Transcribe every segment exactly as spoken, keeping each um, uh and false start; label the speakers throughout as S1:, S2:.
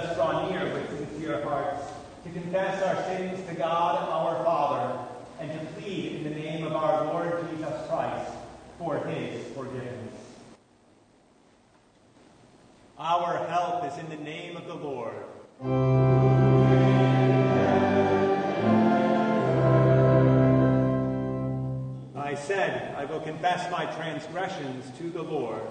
S1: us draw near with sincere hearts to confess our sins to God our Father and to plead in the name of our Lord Jesus Christ for his forgiveness. Our help is in the name of the Lord. I said, I will confess my transgressions to the Lord.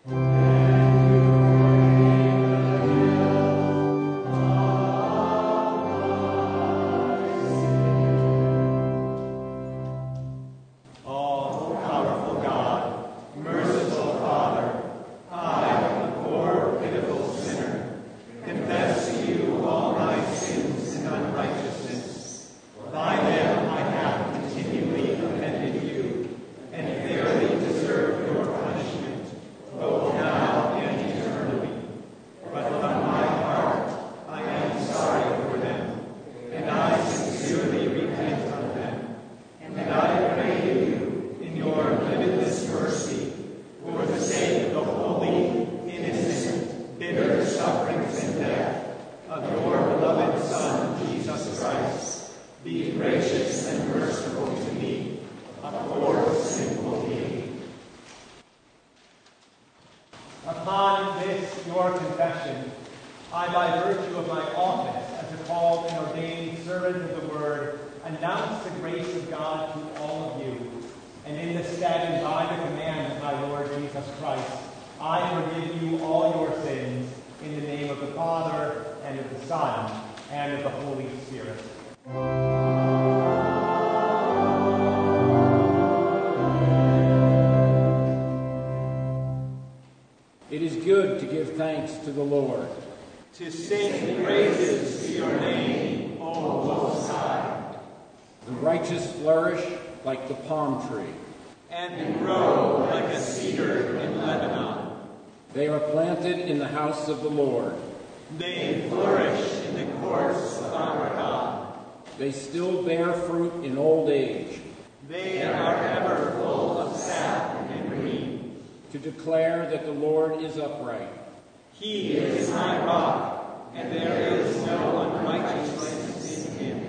S1: Upon this, your confession, I, by virtue of my office as a called and ordained servant of the Word, announce the grace of God to all of you. And in the stead and by the command of my Lord Jesus Christ, I forgive you all your sins in the name of the Father, and of the Son, and of the Holy Spirit.
S2: It is good to give thanks to the Lord.
S1: To sing praises to your name, O Most High.
S2: The righteous flourish like the palm tree,
S1: and grow like a cedar in Lebanon.
S2: They are planted in the house of the Lord.
S1: They flourish in the courts of our God.
S2: They still bear fruit in old age.
S1: They are ever full of sap and green.
S2: To declare that the Lord is upright.
S1: He is my rock, and there is no unrighteousness in him.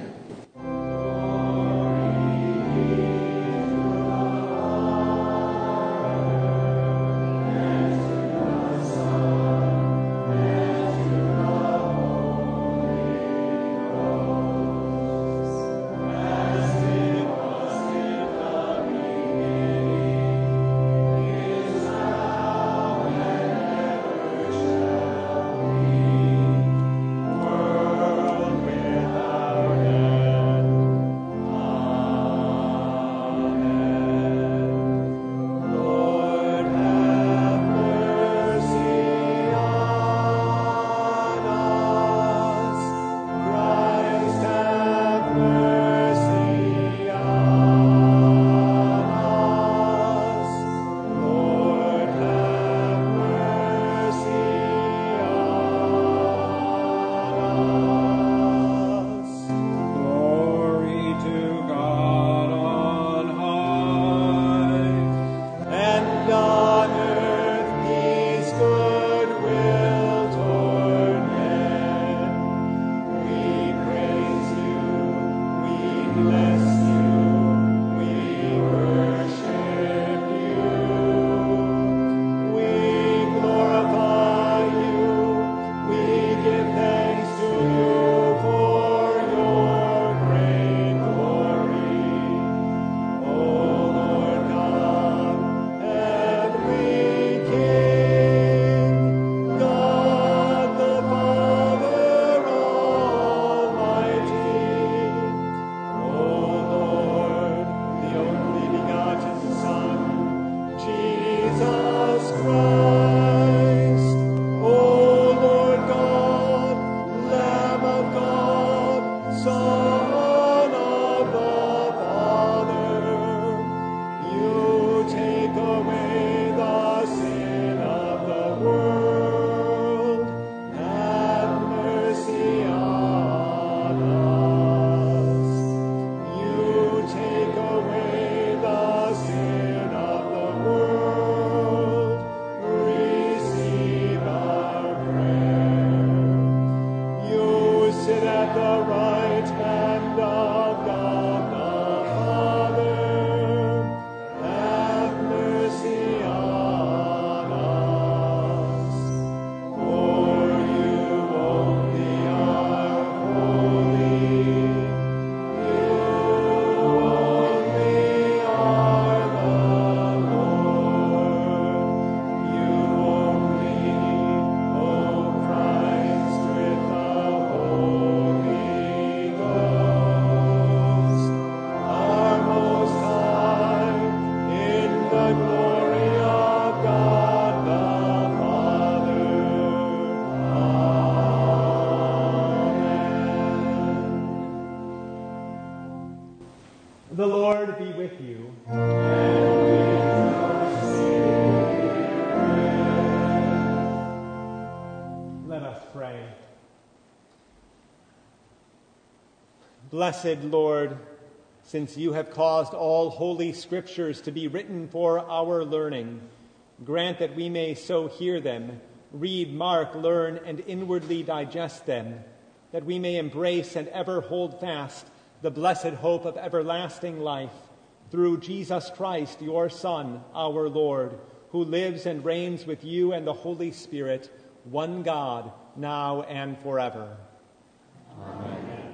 S1: Blessed Lord, since you have caused all holy scriptures to be written for our learning, grant that we may so hear them, read, mark, learn, and inwardly digest them, that we may embrace and ever hold fast the blessed hope of everlasting life, through Jesus Christ, your Son, our Lord, who lives and reigns with you and the Holy Spirit, one God, now and forever.
S2: Amen.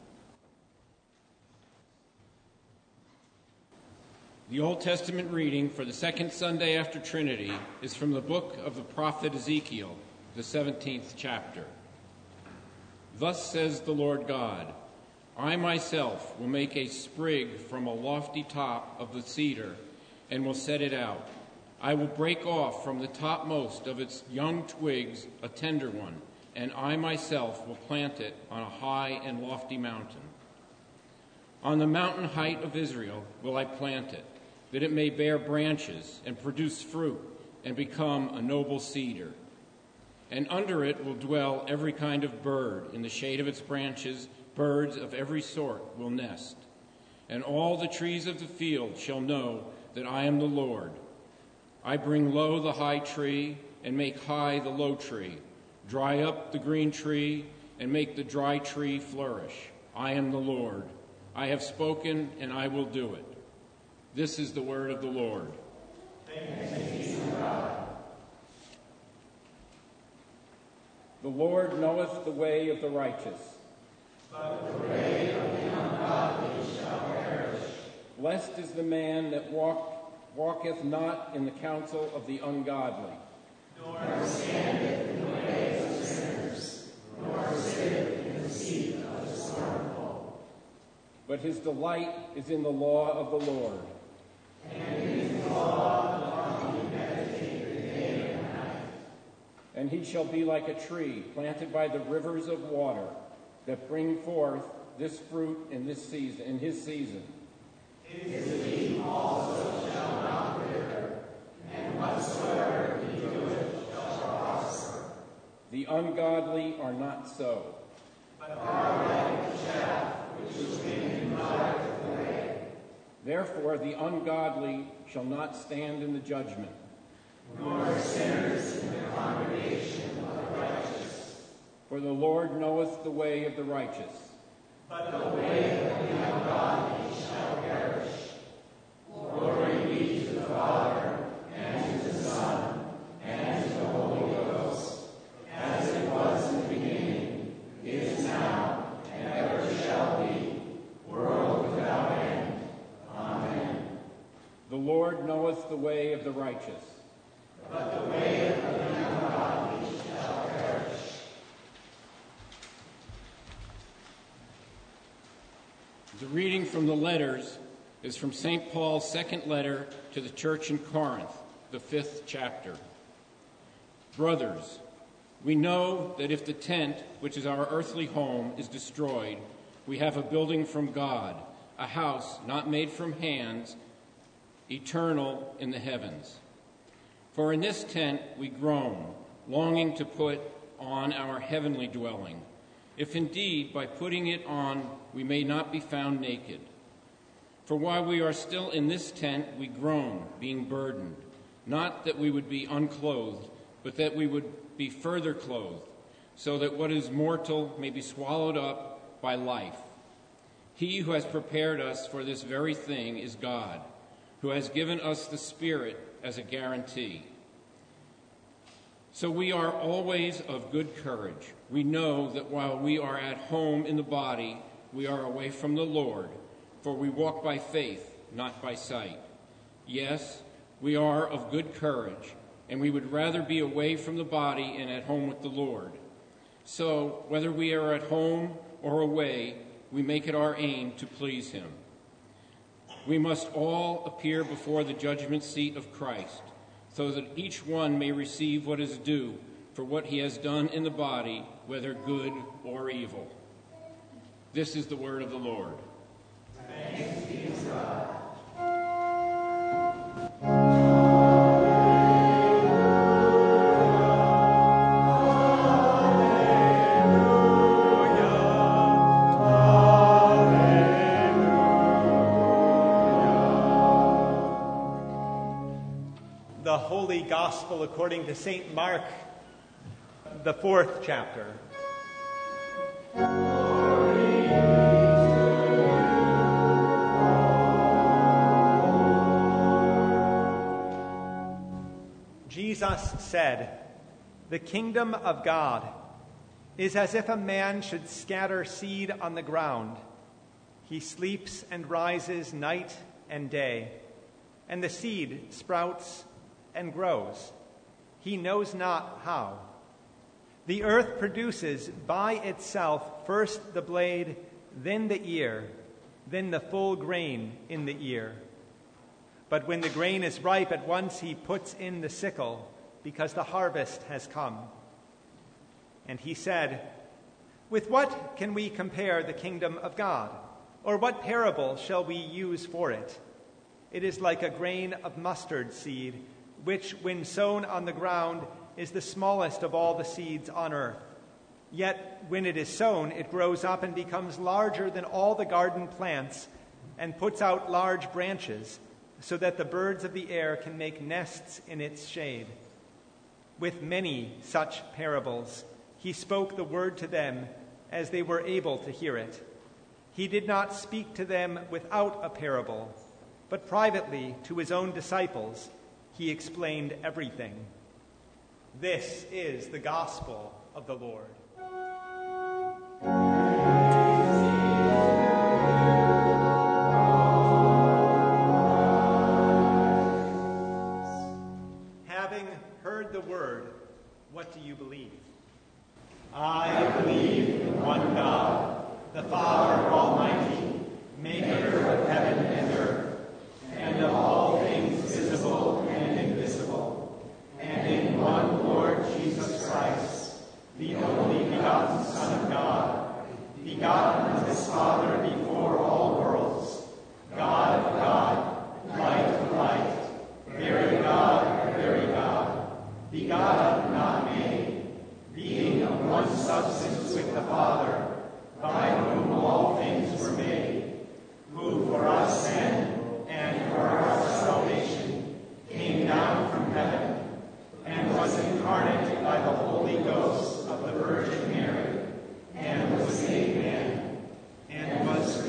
S2: The Old Testament reading for the second Sunday after Trinity is from the book of the prophet Ezekiel, the seventeenth chapter. Thus says the Lord God, I myself will make a sprig from a lofty top of the cedar and will set it out. I will break off from the topmost of its young twigs a tender one, and I myself will plant it on a high and lofty mountain. On the mountain height of Israel will I plant it, that it may bear branches and produce fruit and become a noble cedar. And under it will dwell every kind of bird. In the shade of its branches, birds of every sort will nest. And all the trees of the field shall know that I am the Lord. I bring low the high tree and make high the low tree, dry up the green tree and make the dry tree flourish. I am the Lord. I have spoken and I will do it. This is the word of the Lord. Thanks be to God. The Lord knoweth the way of the righteous, but the way of the ungodly shall perish. Blessed is the man that walk, walketh not in the counsel of the ungodly, nor standeth in the way of sinners, nor sitteth in the seat of the scornful. But his delight is in the law of the Lord, and in his law doth he meditate day and night. And he shall be like a tree planted by the rivers of water, that bring forth this fruit in this season, in his season. His leaf also shall not wither, and whatsoever he doeth shall prosper. The ungodly are not so, but are like the chaff which the wind driveth away. Therefore the ungodly shall not stand in the judgment, nor sinners in the congregation of the righteous. For the Lord knoweth the way of the righteous, but the way of the ungodly shall perish. Glory be to the Father, and to the Son, and to the Holy Ghost, as it was in the beginning, is now, and ever shall be, world without end. Amen. The Lord knoweth the way of the righteous, but the way of the ungodly shall perish. The reading from the letters is from Saint Paul's second letter to the church in Corinth, the fifth chapter. Brothers, we know that if the tent, which is our earthly home, is destroyed, we have a building from God, a house not made from hands, eternal in the heavens. For in this tent we groan, longing to put on our heavenly dwelling, if indeed by putting it on we may not be found naked. For while we are still in this tent we groan, being burdened, not that we would be unclothed, but that we would be further clothed, so that what is mortal may be swallowed up by life. He who has prepared us for this very thing is God, who has given us the Spirit as a guarantee. So we are always of good courage. We know that while we are at home in the body, we are away from the Lord, for we walk by faith, not by sight. Yes, we are of good courage, and we would rather be away from the body and at home with the Lord. So, whether we are at home or away, we make it our aim to please him. We must all appear before the judgment seat of Christ, so that each one may receive what is due for what he has done in the body, whether good or evil. This is the word of the Lord. Thanks be to God.
S1: Alleluia. Gospel according to Saint Mark, the fourth chapter. Jesus said, "The kingdom of God is as if a man should scatter seed on the ground. He sleeps and rises night and day, and the seed sprouts and grows. He knows not how. The earth produces by itself first the blade, then the ear, then the full grain in the ear. But when the grain is ripe, at once he puts in the sickle, because the harvest has come." And he said, "With what can we compare the kingdom of God? Or what parable shall we use for it? It is like a grain of mustard seed, which, when sown on the ground, is the smallest of all the seeds on earth. Yet when it is sown, it grows up and becomes larger than all the garden plants, and puts out large branches, so that the birds of the air can make nests in its shade." With many such parables, he spoke the word to them as they were able to hear it. He did not speak to them without a parable, but privately to his own disciples he explained everything. This is the gospel of the Lord. Having heard the word, what do you believe? I believe in one God, the Father Almighty, maker of heaven and earth, and of all things visible and invisible, and in one Lord Jesus Christ, the only begotten Son of God, begotten of his Father before all worlds, God of God, light of light, very God, very God, begotten, not made, being of one substance with the Father, by whom all things were made, who for our sin and for our salvation came down from heaven, and was incarnate by the Holy Ghost of the Virgin Mary, and was made man, and was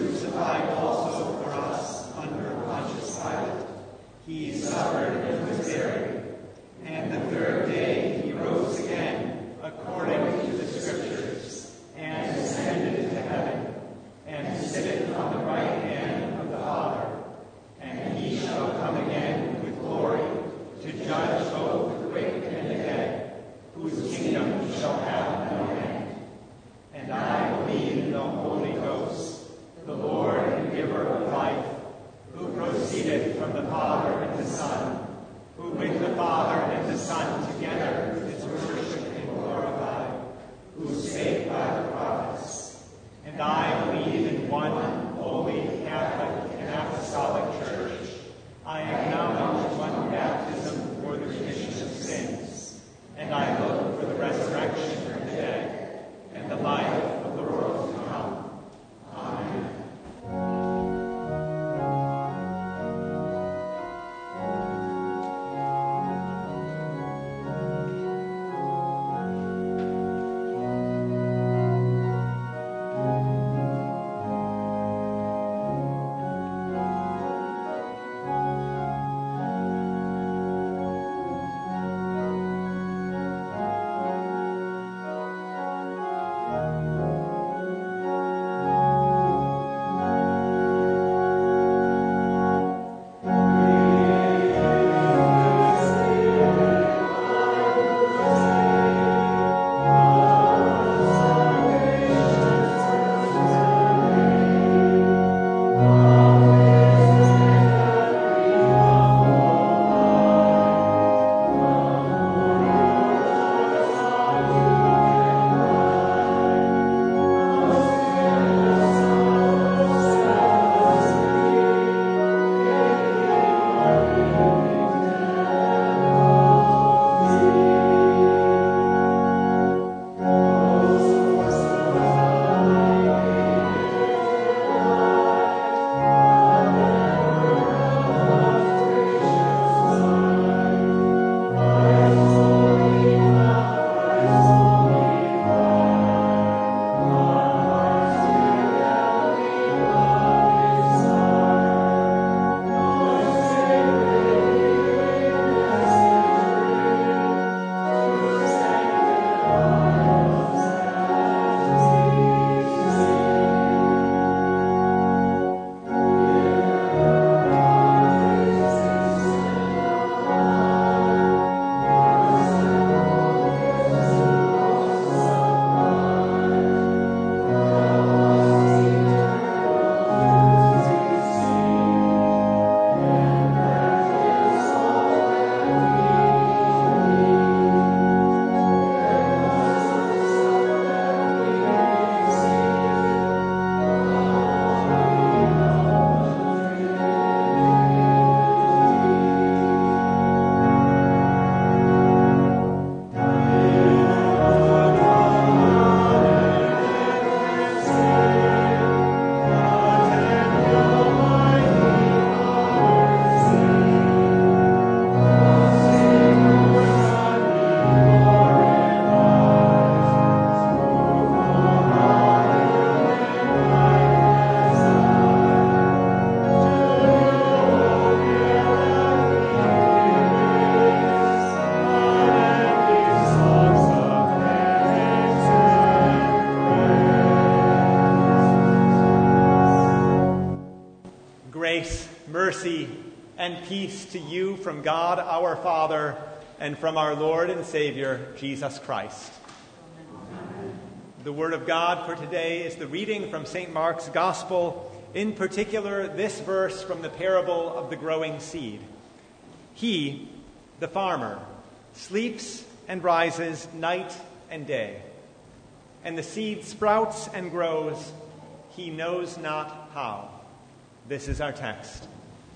S1: mercy, and peace to you from God our Father and from our Lord and Savior, Jesus Christ. Amen. The word of God for today is the reading from Saint Mark's Gospel, in particular this verse from the parable of the growing seed. He, the farmer, sleeps and rises night and day, and the seed sprouts and grows, he knows not how. This is our text.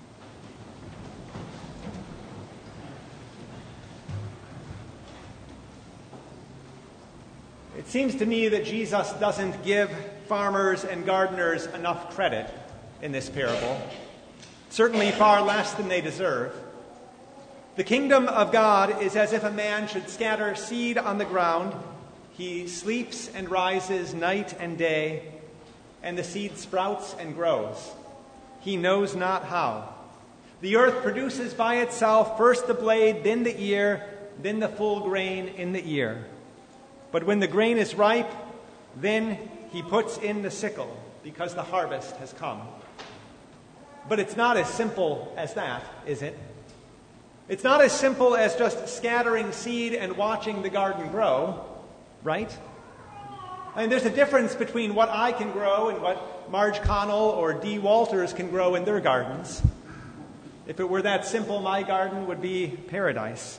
S1: It seems to me that Jesus doesn't give farmers and gardeners enough credit in this parable, certainly far less than they deserve. The kingdom of God is as if a man should scatter seed on the ground. He sleeps and rises night and day, and the seed sprouts and grows. He knows not how. The earth produces by itself first the blade, then the ear, then the full grain in the ear. But when the grain is ripe, then he puts in the sickle, because the harvest has come. But it's not as simple as that, is it? It's not as simple as just scattering seed and watching the garden grow, right? I mean, there's a difference between what I can grow and what Marge Connell or Dee Walters can grow in their gardens. If it were that simple, my garden would be paradise.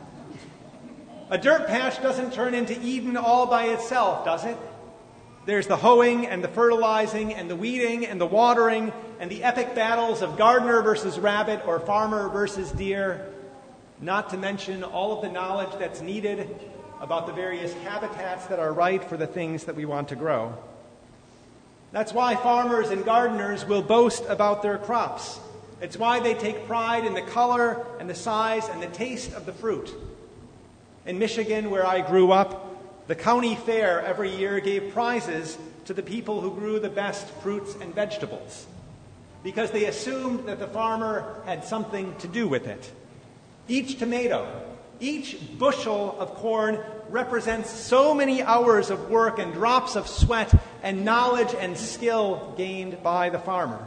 S1: A dirt patch doesn't turn into Eden all by itself, does it? There's the hoeing and the fertilizing and the weeding and the watering and the epic battles of gardener versus rabbit or farmer versus deer, not to mention all of the knowledge that's needed about the various habitats that are right for the things that we want to grow. That's why farmers and gardeners will boast about their crops. It's why they take pride in the color and the size and the taste of the fruit. In Michigan, where I grew up, the county fair every year gave prizes to the people who grew the best fruits and vegetables, because they assumed that the farmer had something to do with it. Each tomato, each bushel of corn represents so many hours of work and drops of sweat and knowledge and skill gained by the farmer.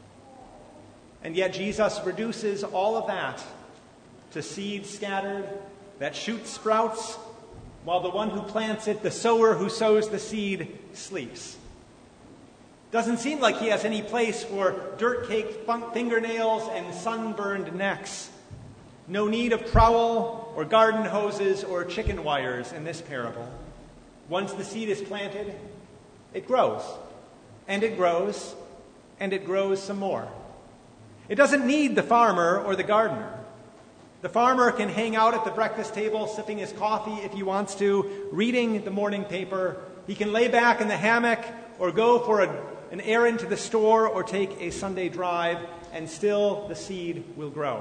S1: And yet Jesus reduces all of that to seed scattered that shoots sprouts, while the one who plants it, the sower who sows the seed, sleeps. Doesn't seem like he has any place for dirt-caked fingernails and sunburned necks. No need of trowel or garden hoses or chicken wires in this parable. Once the seed is planted, it grows, and it grows, and it grows some more. It doesn't need the farmer or the gardener. The farmer can hang out at the breakfast table, sipping his coffee if he wants to, reading the morning paper. He can lay back in the hammock or go for a, an errand to the store or take a Sunday drive, and still the seed will grow.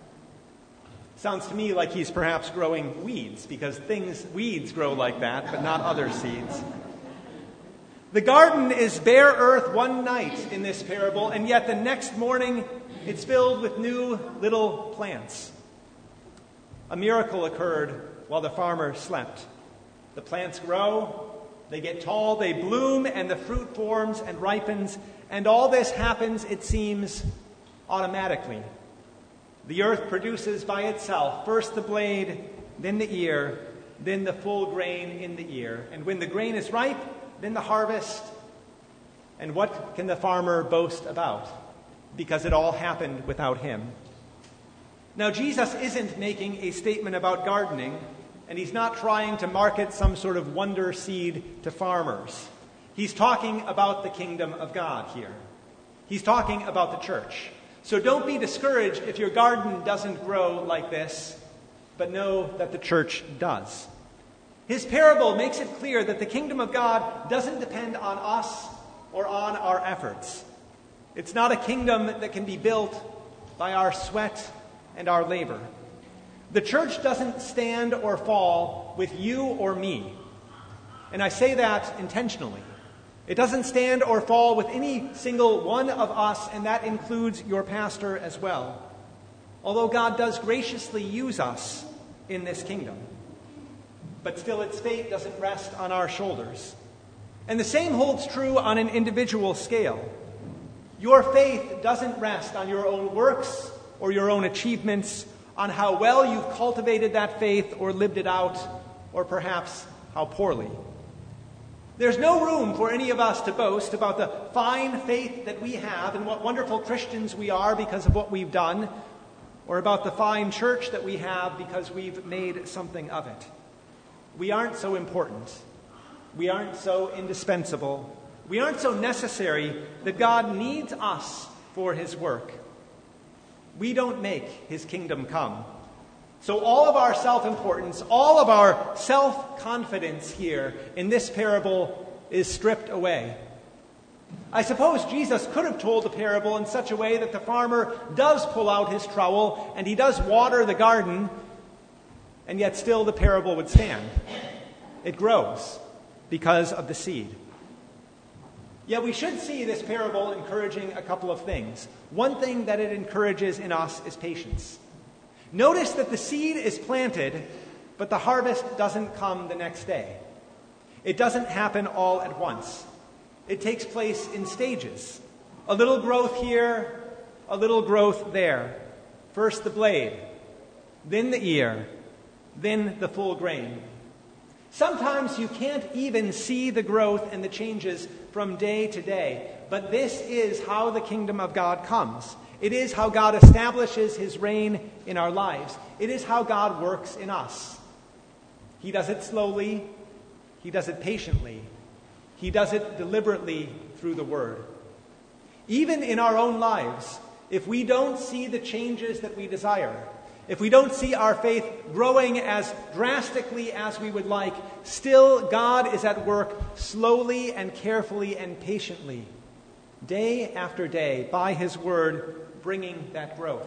S1: Sounds to me like he's perhaps growing weeds, because things, weeds grow like that, but not other seeds. The garden is bare earth one night in this parable, and yet the next morning it's filled with new little plants. A miracle occurred while the farmer slept. The plants grow, they get tall, they bloom, and the fruit forms and ripens. And all this happens, it seems, automatically. The earth produces by itself first the blade, then the ear, then the full grain in the ear. And when the grain is ripe, then the harvest. And what can the farmer boast about? Because it all happened without him. Now, Jesus isn't making a statement about gardening, and he's not trying to market some sort of wonder seed to farmers. He's talking about the kingdom of God here. He's talking about the church. So don't be discouraged if your garden doesn't grow like this, but know that the church does. His parable makes it clear that the kingdom of God doesn't depend on us or on our efforts. It's not a kingdom that can be built by our sweat and our labor. The church doesn't stand or fall with you or me. And I say that intentionally. It doesn't stand or fall with any single one of us, and that includes your pastor as well. Although God does graciously use us in this kingdom. But still its fate doesn't rest on our shoulders. And the same holds true on an individual scale. Your faith doesn't rest on your own works or your own achievements, on how well you've cultivated that faith or lived it out, or perhaps how poorly. There's no room for any of us to boast about the fine faith that we have and what wonderful Christians we are because of what we've done, or about the fine church that we have because we've made something of it. We aren't so important. We aren't so indispensable. We aren't so necessary that God needs us for his work. We don't make his kingdom come. So all of our self-importance, all of our self-confidence here in this parable is stripped away. I suppose Jesus could have told the parable in such a way that the farmer does pull out his trowel and he does water the garden, and yet still the parable would stand. It grows because of the seed. Yet we should see this parable encouraging a couple of things. One thing that it encourages in us is patience. Notice that the seed is planted, but the harvest doesn't come the next day. It doesn't happen all at once. It takes place in stages. A little growth here, a little growth there. First the blade, then the ear, then the full grain. Sometimes you can't even see the growth and the changes from day to day, but this is how the kingdom of God comes. It is how God establishes his reign in our lives. It is how God works in us. He does it slowly. He does it patiently. He does it deliberately through the word. Even in our own lives, if we don't see the changes that we desire, if we don't see our faith growing as drastically as we would like, still God is at work slowly and carefully and patiently, day after day, by his word, bringing that growth.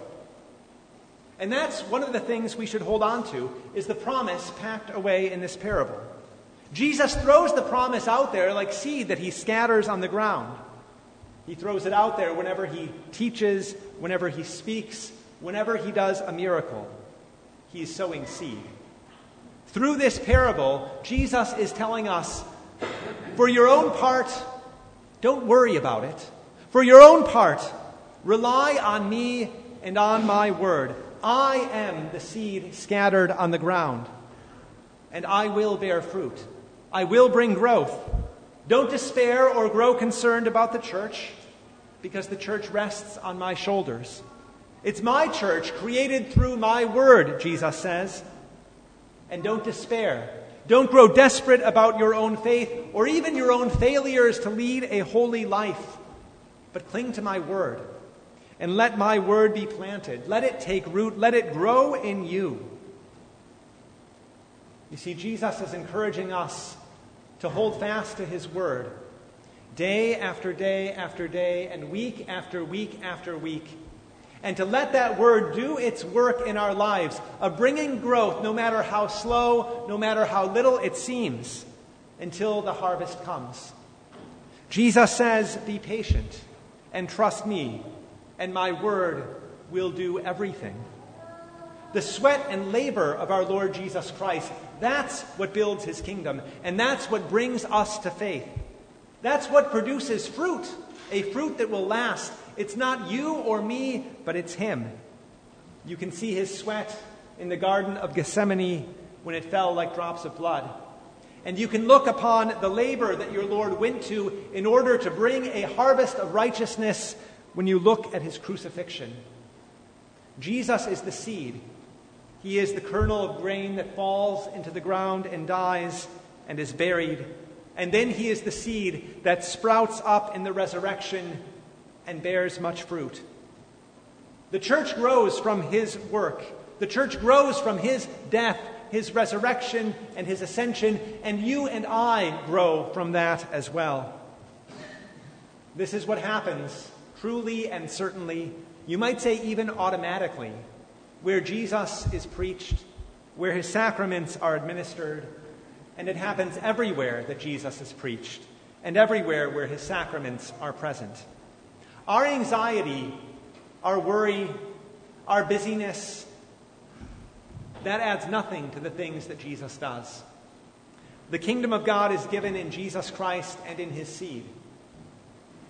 S1: And that's one of the things we should hold on to, is the promise packed away in this parable. Jesus throws the promise out there like seed that he scatters on the ground. He throws it out there whenever he teaches, whenever he speaks, whenever he does a miracle. He is sowing seed. Through this parable, Jesus is telling us, for your own part, don't worry about it. For your own part, rely on me and on my word. I am the seed scattered on the ground, and I will bear fruit. I will bring growth. Don't despair or grow concerned about the church, because the church rests on my shoulders. It's my church, created through my word, Jesus says. And don't despair. Don't grow desperate about your own faith or even your own failures to lead a holy life, but cling to my word. And let my word be planted. Let it take root. Let it grow in you. You see, Jesus is encouraging us to hold fast to his word day after day after day and week after week after week, and to let that word do its work in our lives of bringing growth, no matter how slow, no matter how little it seems, until the harvest comes. Jesus says, be patient and trust me, and my word will do everything. The sweat and labor of our Lord Jesus Christ, that's what builds his kingdom, and that's what brings us to faith. That's what produces fruit, a fruit that will last. It's not you or me, but it's him. You can see his sweat in the Garden of Gethsemane when it fell like drops of blood. And you can look upon the labor that your Lord went to in order to bring a harvest of righteousness when you look at his crucifixion. Jesus is the seed. He is the kernel of grain that falls into the ground and dies and is buried. And then he is the seed that sprouts up in the resurrection and bears much fruit. The church grows from his work. The church grows from his death, his resurrection, and his ascension, and you and I grow from that as well. This is what happens truly and certainly, you might say even automatically, where Jesus is preached, where his sacraments are administered, and it happens everywhere that Jesus is preached, and everywhere where his sacraments are present. Our anxiety, our worry, our busyness, that adds nothing to the things that Jesus does. The kingdom of God is given in Jesus Christ and in his seed.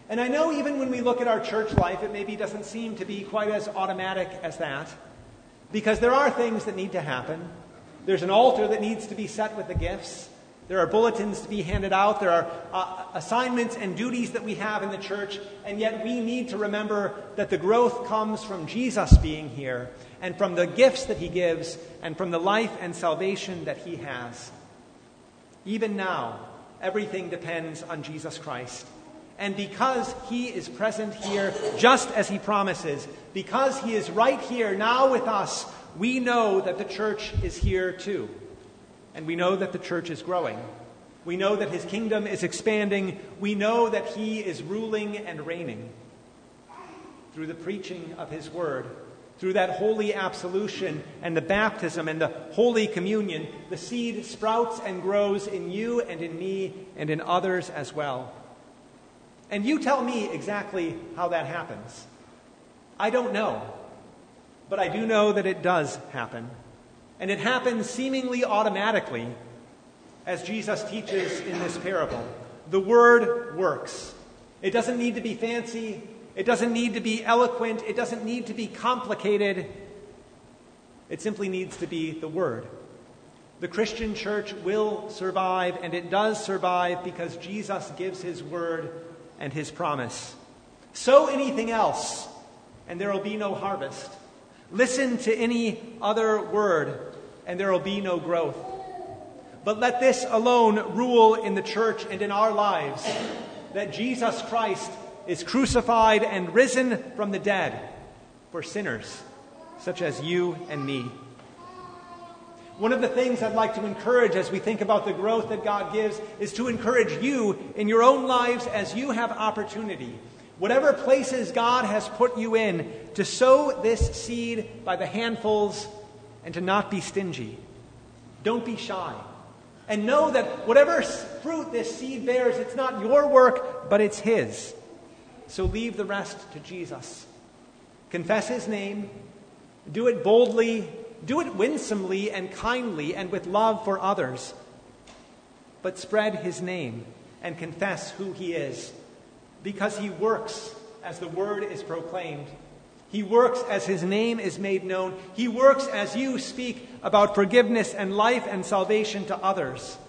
S1: And I know even when we look at our church life, it maybe doesn't seem to be quite as automatic as that, because there are things that need to happen. There's an altar that needs to be set with the gifts. There are bulletins to be handed out. There are uh, assignments and duties that we have in the church. And yet we need to remember that the growth comes from Jesus being here, and from the gifts that he gives, and from the life and salvation that he has. Even now, everything depends on Jesus Christ. And because he is present here, just as he promises, because he is right here now with us, we know that the church is here too. And we know that the church is growing. We know that his kingdom is expanding. We know that he is ruling and reigning. Through the preaching of his word, through that holy absolution and the baptism and the holy communion, the seed sprouts and grows in you and in me and in others as well. And you tell me exactly how that happens. I don't know, but I do know that it does happen. And it happens seemingly automatically, as Jesus teaches in this parable. The word works. It doesn't need to be fancy. It doesn't need to be eloquent. It doesn't need to be complicated. It simply needs to be the word. The Christian church will survive, and it does survive because Jesus gives his word and his promise. Sow anything else, and there will be no harvest. Listen to any other word, and there will be no growth. But let this alone rule in the church and in our lives, that Jesus Christ is crucified and risen from the dead for sinners such as you and me. One of the things I'd like to encourage as we think about the growth that God gives is to encourage you in your own lives as you have opportunity, whatever places God has put you in, to sow this seed by the handfuls and to not be stingy. Don't be shy. And know that whatever fruit this seed bears, it's not your work, but it's his. So leave the rest to Jesus. Confess his name. Do it boldly. Do it winsomely and kindly and with love for others. But spread his name and confess who he is, because he works as the word is proclaimed. He works as his name is made known. He works as you speak about forgiveness and life and salvation to others.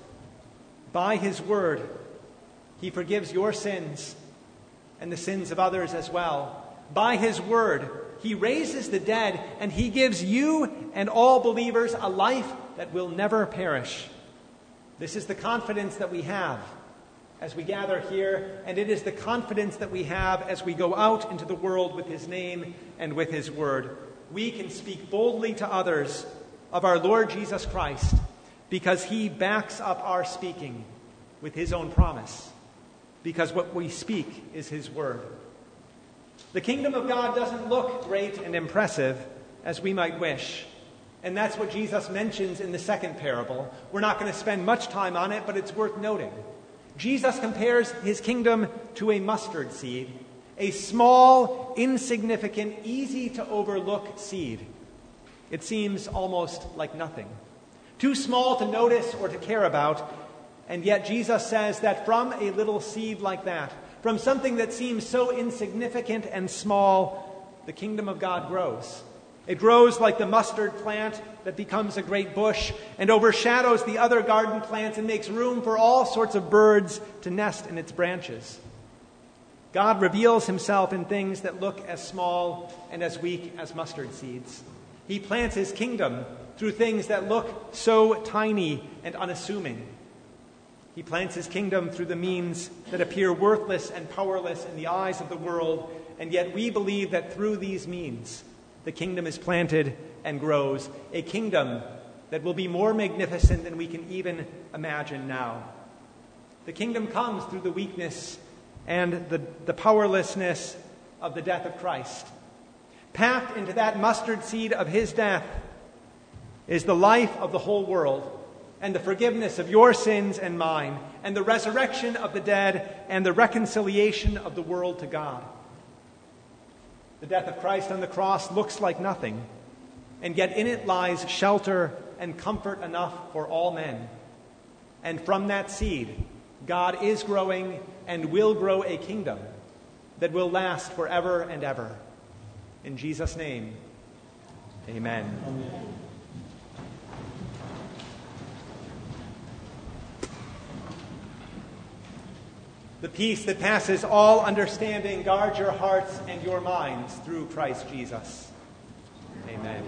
S1: By his word, he forgives your sins and the sins of others as well. By his word, he raises the dead, and he gives you and all believers a life that will never perish. This is the confidence that we have as we gather here, and it is the confidence that we have as we go out into the world with his name and with his word. We can speak boldly to others of our Lord Jesus Christ because he backs up our speaking with his own promise, because what we speak is his word. The kingdom of God doesn't look great and impressive as we might wish. And that's what Jesus mentions in the second parable. We're not going to spend much time on it, but it's worth noting. Jesus compares his kingdom to a mustard seed, a small, insignificant, easy to overlook seed. It seems almost like nothing. Too small to notice or to care about. And yet Jesus says that from a little seed like that, from something that seems so insignificant and small, the kingdom of God grows. It grows like the mustard plant that becomes a great bush and overshadows the other garden plants and makes room for all sorts of birds to nest in its branches. God reveals himself in things that look as small and as weak as mustard seeds. He plants his kingdom through things that look so tiny and unassuming. He plants his kingdom through the means that appear worthless and powerless in the eyes of the world, and yet we believe that through these means, the kingdom is planted and grows, a kingdom that will be more magnificent than we can even imagine now. The kingdom comes through the weakness and the, the powerlessness of the death of Christ. Packed into that mustard seed of his death is the life of the whole world, and the forgiveness of your sins and mine, and the resurrection of the dead, and the reconciliation of the world to God. The death of Christ on the cross looks like nothing, and yet in it lies shelter and comfort enough for all men. And from that seed, God is growing and will grow a kingdom that will last forever and ever. In Jesus' name, amen. Amen. The peace that passes all understanding guard your hearts and your minds through Christ Jesus. Amen.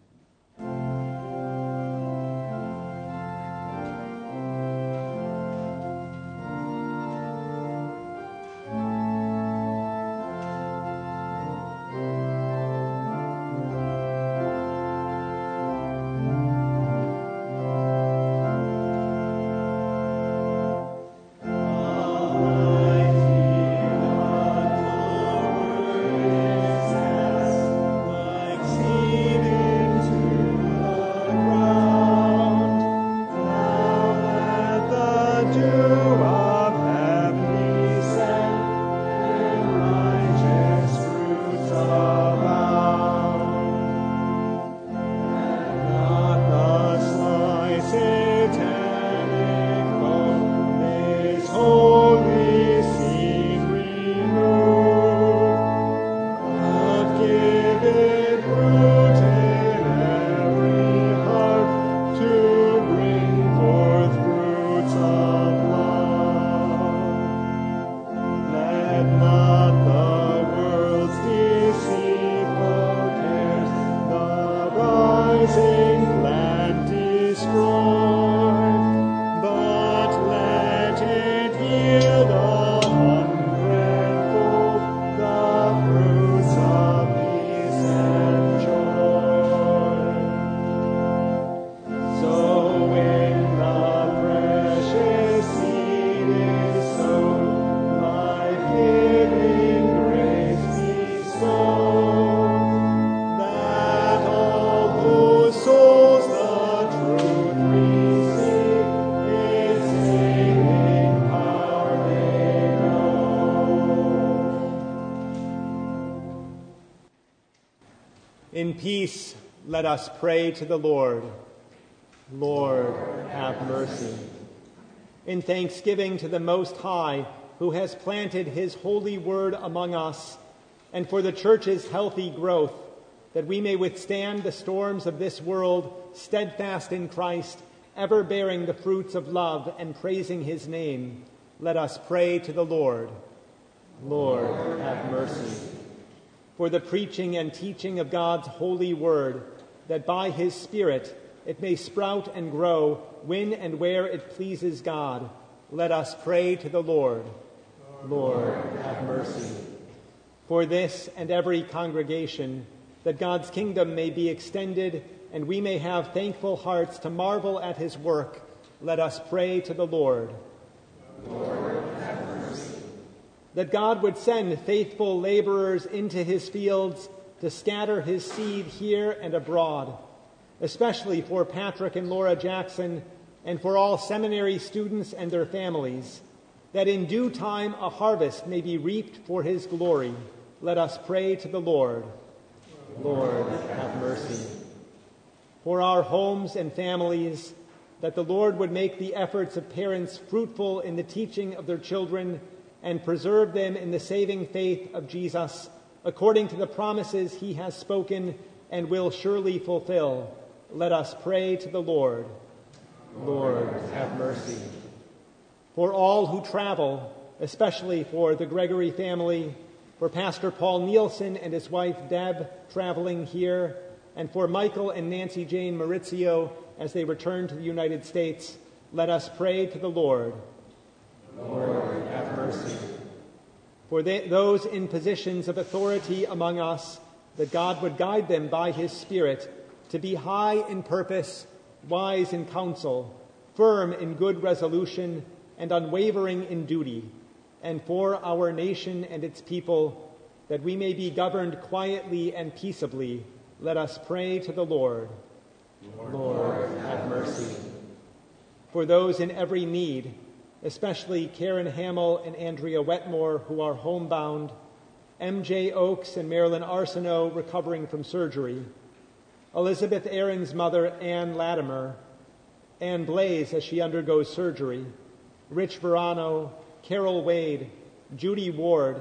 S1: In peace, let us pray to the Lord. Lord, have mercy. In thanksgiving to the Most High, who has planted his holy word among us, and for the church's healthy growth, that we may withstand the storms of this world, steadfast in Christ, ever bearing the fruits of love and praising his name, let us pray to the Lord. Lord, have mercy. For the preaching and teaching of God's holy word, that by his Spirit it may sprout and grow when and where it pleases God, let us pray to the Lord. Lord, have mercy. For this and every congregation, that God's kingdom may be extended and we may have thankful hearts to marvel at his work, let us pray to the Lord. Lord, have mercy. That God would send faithful laborers into his fields to scatter his seed here and abroad, especially for Patrick and Laura Jackson and for all seminary students and their families, that in due time a harvest may be reaped for his glory. Let us pray to the Lord. Lord, have mercy. For our homes and families, that the Lord would make the efforts of parents fruitful in the teaching of their children and preserve them in the saving faith of Jesus, according to the promises he has spoken and will surely fulfill. Let us pray to the Lord. Lord, have mercy. For all who travel, especially for the Gregory family, for Pastor Paul Nielsen and his wife Deb traveling here, and for Michael and Nancy Jane Maurizio as they return to the United States, let us pray to the Lord. Lord, have mercy. For they, those in positions of authority among us, that God would guide them by his Spirit to be high in purpose, wise in counsel, firm in good resolution, and unwavering in duty, and for our nation and its people, that we may be governed quietly and peaceably, let us pray to the Lord. Lord, Lord, have mercy. For those in every need, especially Karen Hamill and Andrea Wetmore, who are homebound, M J Oakes and Marilyn Arsenault recovering from surgery, Elizabeth Aaron's mother, Ann Latimer, Ann Blaze as she undergoes surgery, Rich Verano, Carol Wade, Judy Ward,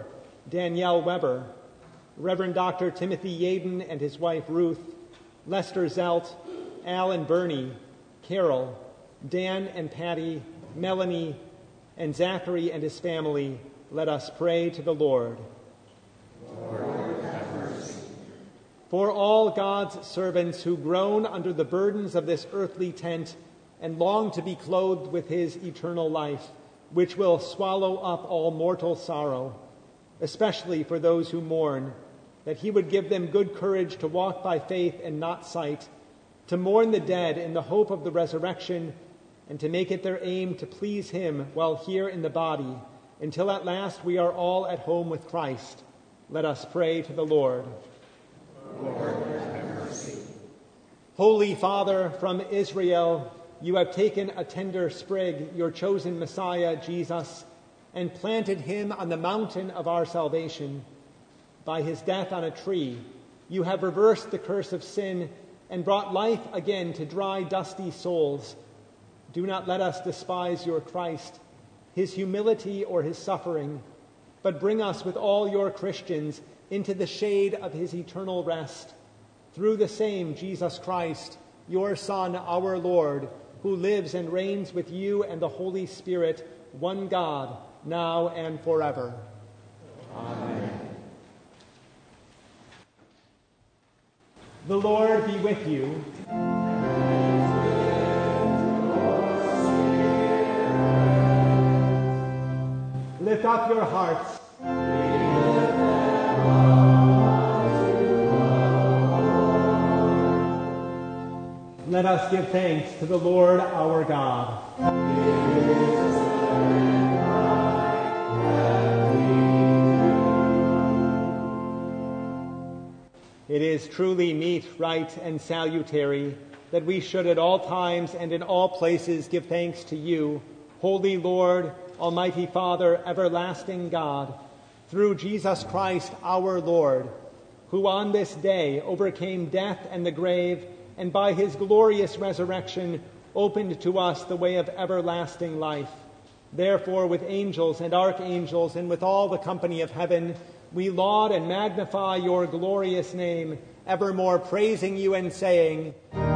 S1: Danielle Weber, Reverend Doctor Timothy Yaden and his wife Ruth, Lester Zelt, Al and Bernie, Carol, Dan and Patty, Melanie, and Zachary and his family, let us pray to the Lord.
S2: Lord, have mercy.
S1: For all God's servants who groan under the burdens of this earthly tent and long to be clothed with his eternal life, which will swallow up all mortal sorrow, especially for those who mourn, that he would give them good courage to walk by faith and not sight, to mourn the dead in the hope of the resurrection, and to make it their aim to please him while here in the body, until at last we are all at home with Christ. Let us pray to the Lord.
S2: Lord, have mercy.
S1: Holy Father, from Israel, you have taken a tender sprig, your chosen Messiah, Jesus, and planted him on the mountain of our salvation. By his death on a tree, you have reversed the curse of sin and brought life again to dry, dusty souls. Do not let us despise your Christ, his humility or his suffering, but bring us with all your Christians into the shade of his eternal rest. Through the same Jesus Christ, your Son, our Lord, who lives and reigns with you and the Holy Spirit, one God, now and forever.
S2: Amen.
S1: The Lord be with you. Lift up your hearts. Let us give thanks to the Lord our God. It is truly meet, right, and salutary that we should at all times and in all places give thanks to you, Holy Lord, Almighty Father, everlasting God, through Jesus Christ our Lord, who on this day overcame death and the grave, and by his glorious resurrection opened to us the way of everlasting life. Therefore, with angels and archangels and with all the company of heaven, we laud and magnify your glorious name, evermore praising you and saying,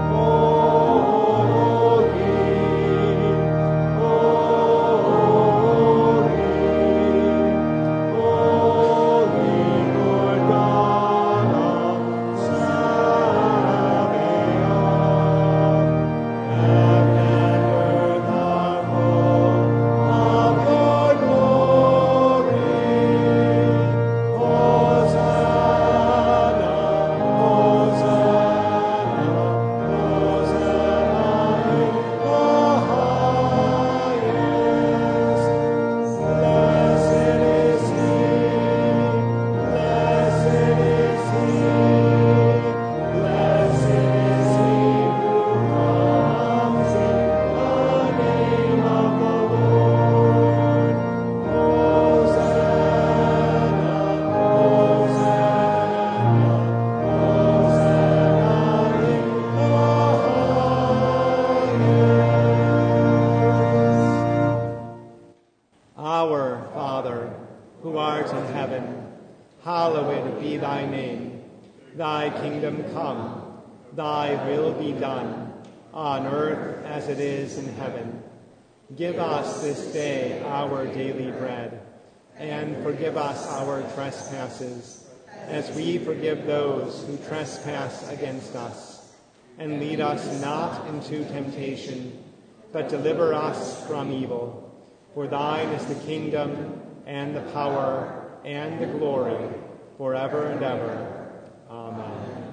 S1: hallowed be thy name. Thy kingdom come, thy will be done, on earth as it is in heaven. Give us this day our daily bread, and forgive us our trespasses, as we forgive those who trespass against us. And lead us not into temptation, but deliver us from evil. For thine is the kingdom, and the power, and the glory, forever and ever. Amen.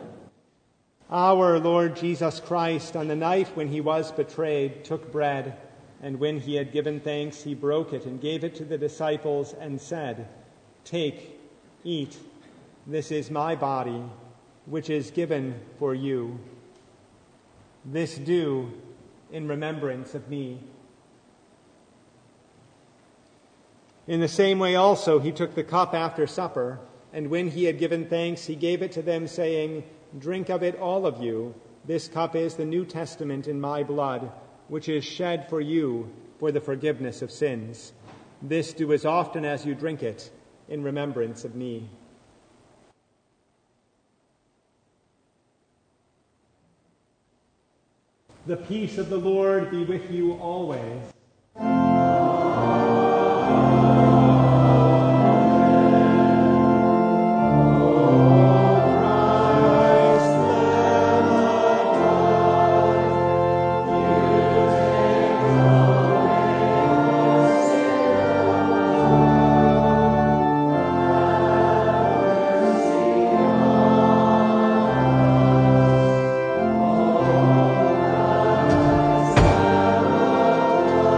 S1: Our Lord Jesus Christ, on the night when he was betrayed, took bread, and when he had given thanks, he broke it and gave it to the disciples and said, "Take, eat. This is my body, which is given for you. This do in remembrance of me." In the same way also he took the cup after supper, and when he had given thanks, he gave it to them, saying, "Drink of it, all of you. This cup is the New Testament in my blood, which is shed for you for the forgiveness of sins. This do as often as you drink it in remembrance of me. The peace of the Lord be with you always.
S3: Lord,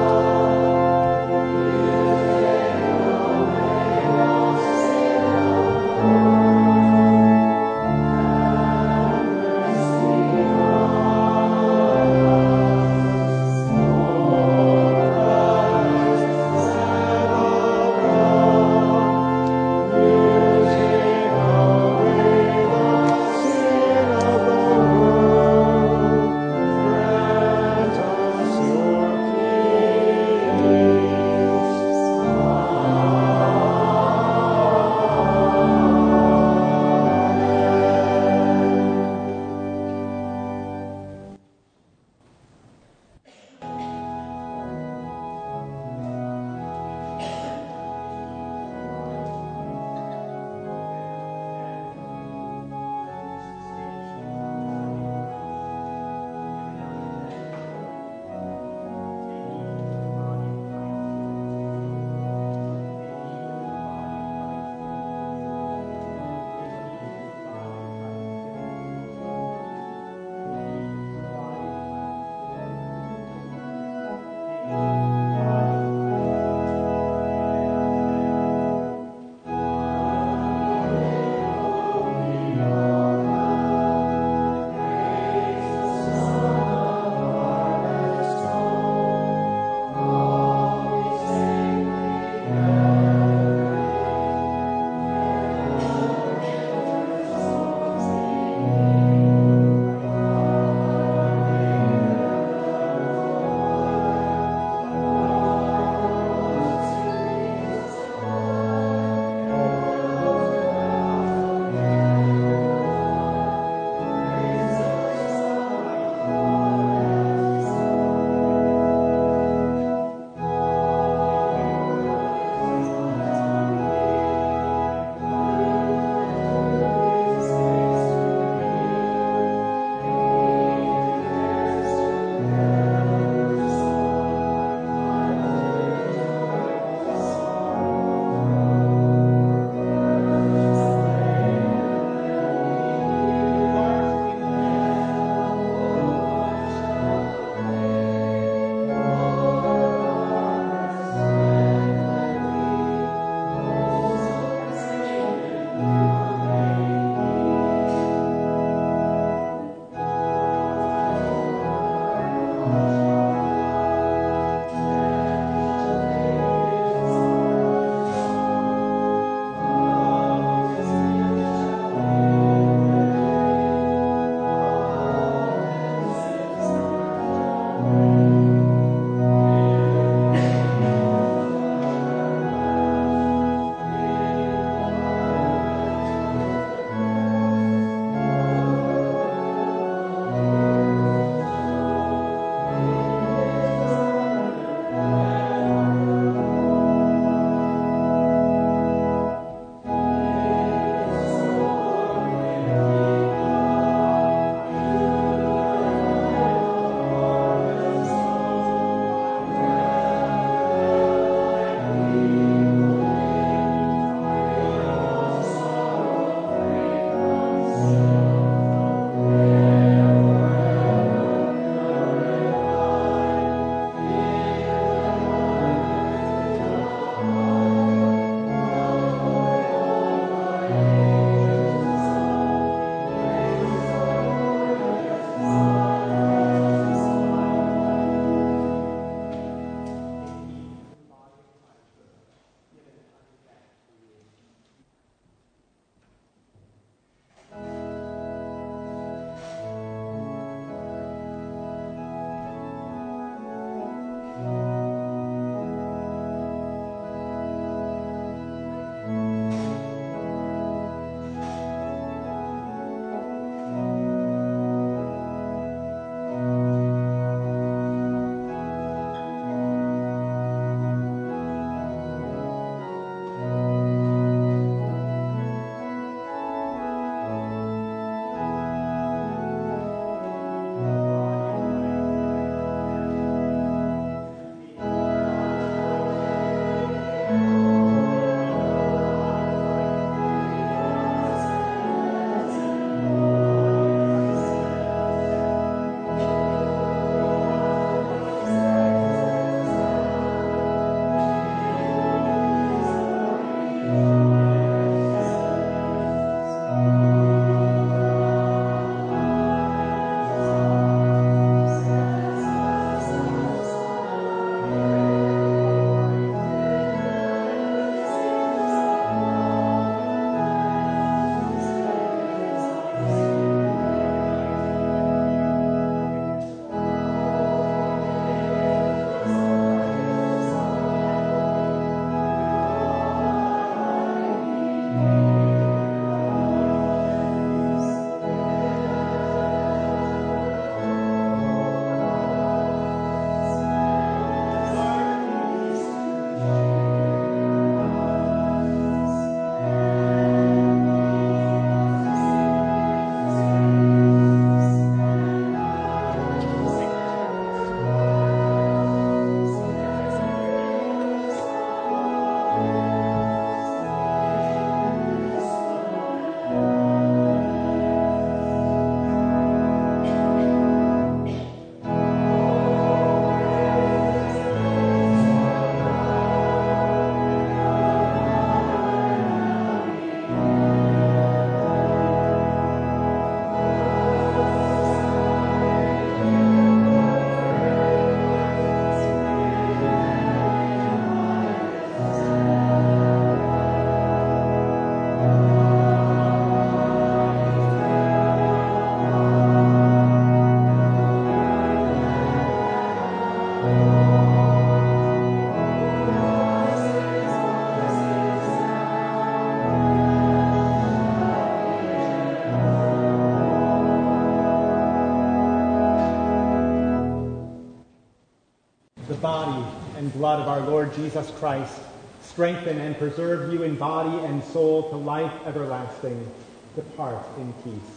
S1: blood of our Lord Jesus Christ strengthen and preserve you in body and soul to life everlasting. Depart in peace.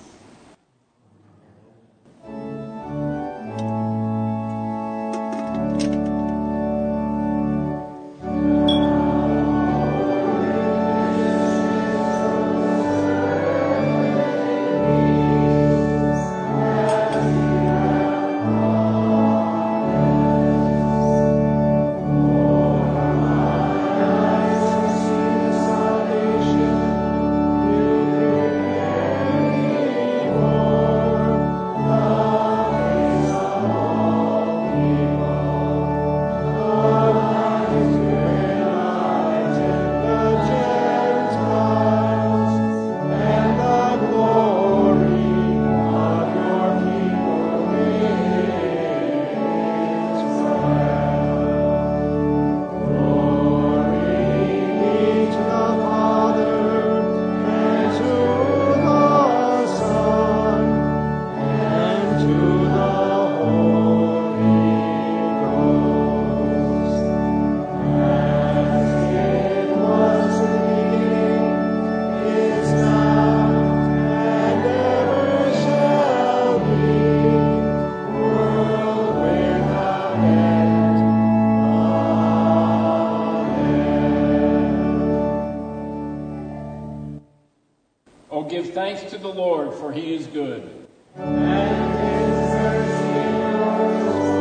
S2: Oh, give thanks to the Lord, for he is good.
S3: And his mercy endures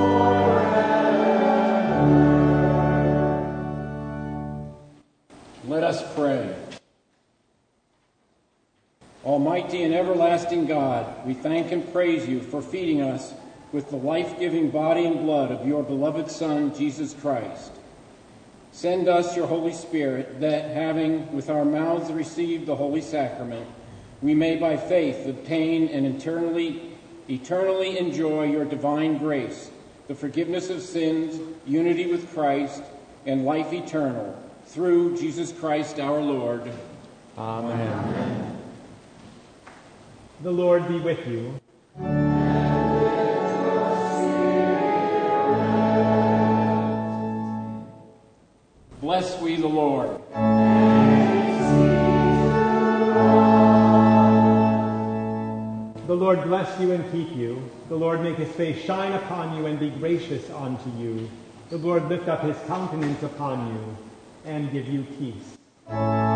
S3: forever.
S2: Let us pray. Almighty and everlasting God, we thank and praise you for feeding us with the life-giving body and blood of your beloved Son, Jesus Christ. Send us your Holy Spirit, that having with our mouths received the Holy Sacrament, we may by faith obtain and eternally, eternally enjoy your divine grace, the forgiveness of sins, unity with Christ, and life eternal, through Jesus Christ our Lord.
S1: Amen. Amen. The Lord be with you.
S2: Bless we the Lord.
S1: The Lord bless you and keep you. The Lord make his face shine upon you and be gracious unto you. The Lord lift up his countenance upon you and give you peace.